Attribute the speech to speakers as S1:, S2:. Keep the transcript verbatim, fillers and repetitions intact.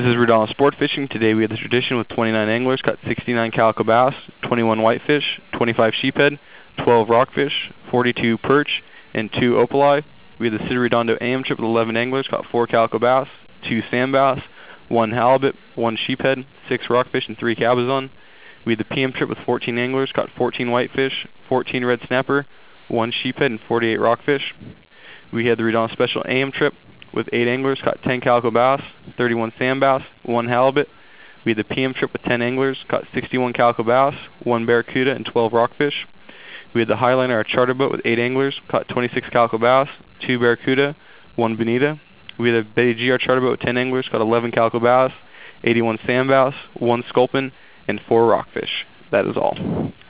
S1: This is Rudolph Sport Fishing. Today we have the Tradition with twenty-nine anglers, caught sixty-nine calico bass, twenty-one whitefish, twenty-five sheephead, twelve rockfish, forty-two perch, and two opali. We have the City Redondo A M trip with eleven anglers, caught four calico bass, two sand bass, one halibut, one sheephead, six rockfish, and three cabezon. We have the P M trip with fourteen anglers, caught fourteen whitefish, fourteen red snapper, one sheephead, and forty-eight rockfish. We had the Redondo Special A M trip with eight anglers, caught ten calico bass, thirty-one sand bass, one halibut. We had the P M trip with ten anglers, caught sixty-one calico bass, one barracuda, and twelve rockfish. We had the Highliner, our charter boat, with eight anglers, caught twenty-six calico bass, two barracuda, one bonita. We had the Betty G, our charter boat, with ten anglers, caught eleven calico bass, eighty-one sand bass, one sculpin, and four rockfish. That is all.